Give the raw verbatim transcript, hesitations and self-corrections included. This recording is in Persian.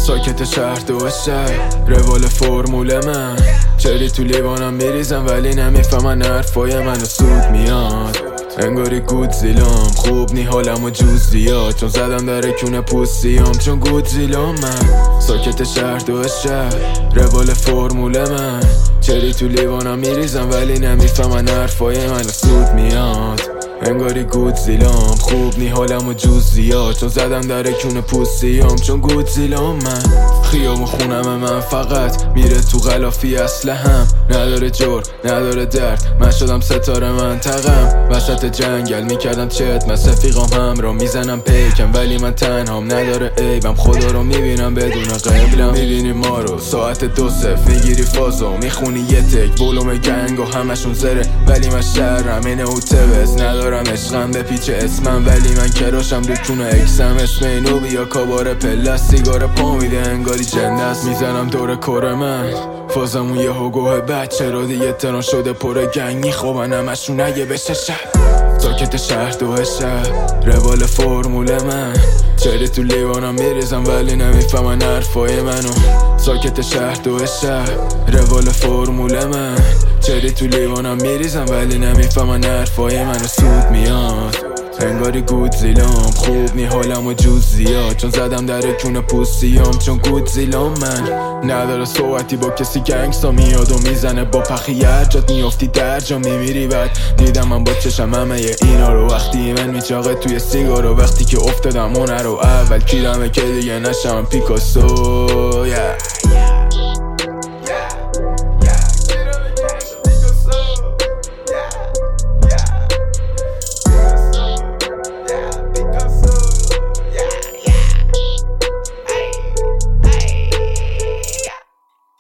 ساکت شهر دو شهر روال فرمول من چری تو لیوانم میریزم ولی نمیفهمن حرفای منو سود میاد انگاری گودزیلام خوب نی حالم و جوز زیاد چون زدم در کونه پوستیام چون گودزیلام من ساکت شهر دو شهر روال فرمول من چری تو لیوانم میریزم ولی نمیفهمن حرفای منو سود میاد انگاری گودزیلام خوب نی حالم و جوز زیاد چون زدم در کونه پوستیام چون گودزیلام من خیام و خونم من فقط میره تو غلافی اسلحه‌ام نداره جور نداره درد من شدم ستاره منطقم وسط جنگل میکردم چت من سفیقام هم را میزنم پیکم ولی من تنهام نداره عیبم خدا رو میبینم بدون قبلم میبینی ما رو ساعت دو صف میگیری فازو میخونی یه تک ولوم گنگ و همشون زره ولی من شهرم اینه اوتبس ندارم عشقم به پیچ اسمم ولی من کراشم رو کونه اکسم اسم اینو بیا کابار پله سیگار پا میده انگاری جنده است میزنم دور کره من فازمون یه هوگوه بچه رو دیگه تران شده پر گنگ میخوابن همشون اگه بشه شب ساکت شهر دو شهر روال فرمول من چری تو لیوانم میریزم ولی نمیفهمن حرفای منو ساکت شهر دو شهر روال فرمول من چری تو لیوانم میریزم ولی نمیفهمن حرفای منو سود میاد انگاری گودزیلام خوب نی حالم و جوز زیاد چون زدم در کونه پوستیام چون گودزیلام من نداره صحبتی با کسی گنگستا میاد و میزنه با پخی هر جات میافتی در جا میمیری بعد دیدم من با چشم همه اینا رو وقتی من میچاقه توی سیگارو وقتی که افتادم اونه رو اول کیرمه که دیگه نشم پیکاسو yeah.